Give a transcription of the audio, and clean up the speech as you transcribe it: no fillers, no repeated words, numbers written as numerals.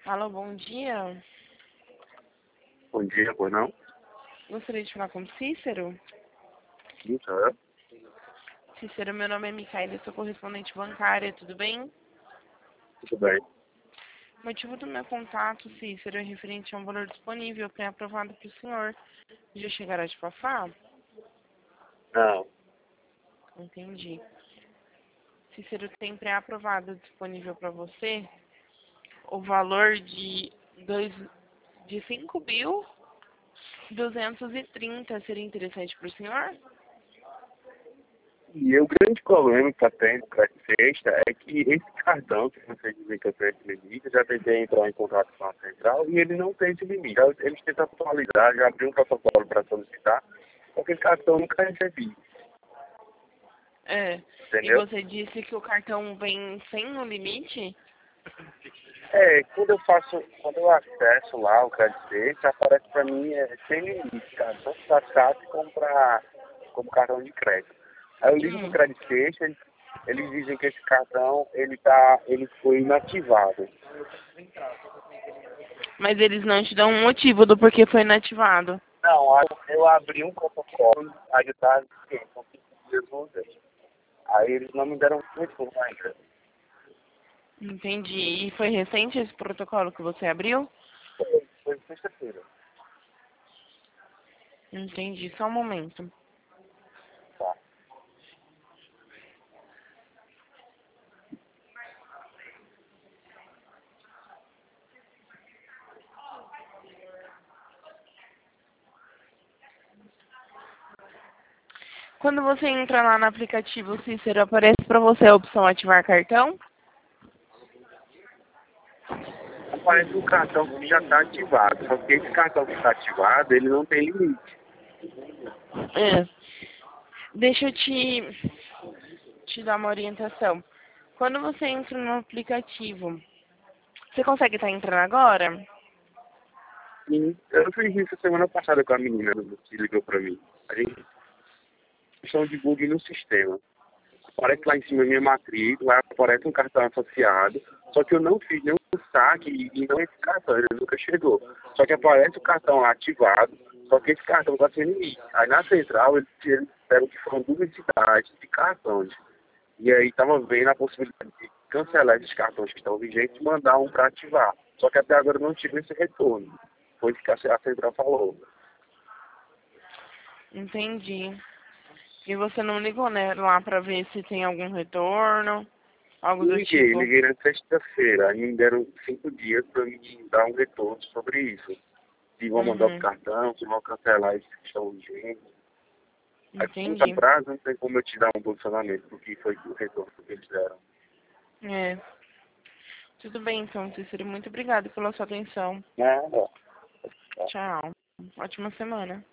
Alô, bom dia. Bom dia, pois não? Gostaria de falar com o Cícero. Isso, é? Cícero, meu nome é Micaela, sou correspondente bancária, tudo bem? Tudo bem. O motivo do meu contato, Cícero, é referente a um valor disponível pré-aprovado para o senhor. Já chegará de passar? Não. Entendi. Cícero, tem pré-aprovado disponível para você o valor de 5.230. Seria interessante para o senhor? E o grande problema que está tendo com essa sexta é que esse cartão, que você dizem que eu tenho esse limite, eu já tentei entrar em contato com a central e ele não tem esse limite. Eles tentam atualizar, já abriu um protocolo para solicitar, só que esse cartão nunca recebi, É. E entendeu? você disse que o cartão vem sem o limite? É, quando eu acesso lá o Credit State, aparece para mim sem limite, cara, tanto para saque como cartão de crédito. Aí eu ligo pro Hum. Credit Station, eles dizem que esse cartão ele foi inativado. Mas eles não te dão um motivo do porquê foi inativado. Não, aí eu abri um protocolo, aí eu tava dizendo, são 5 dias úteis. Aí eles não me deram um retorno ainda. Entendi. E foi recente esse protocolo que você abriu? Foi sexta-feira. Entendi. Só um momento. Tá. Quando você entra lá no aplicativo Cícero, aparece para você a opção ativar cartão? Aparece um cartão que já está ativado, só que esse cartão que está ativado, ele não tem limite. É. Deixa eu te dar uma orientação. Quando você entra no aplicativo, você consegue estar entrando agora? E eu fiz isso semana passada com a menina que ligou para mim. A gente questão de bug no sistema. Aparece lá em cima a minha matrícula, aparece um cartão associado, só que eu não fiz nenhum saque e não esse cartão, ele nunca chegou. Só que aparece o cartão lá ativado, só que esse cartão está sem limite. Aí na central eles disseram que foram duplicidades de cartões. E aí estava vendo a possibilidade de cancelar esses cartões que estão vigentes e mandar um para ativar. Só que até agora eu não tive esse retorno. Foi isso que a central falou. Entendi. E você não ligou, né, lá para ver se tem algum retorno, algo do Liguei, tipo? liguei na sexta-feira, aí me deram 5 dias para me dar um retorno sobre isso. Se vão mandar o Uhum. cartão, se vão cancelar esses que estão urgentes. Aí como tá Entendi. prazo, não tem como eu te dar um posicionamento do que foi o retorno que eles deram. É. Tudo bem, então, Cícero. Muito obrigada pela sua atenção. Nada. Tchau. Ótima semana.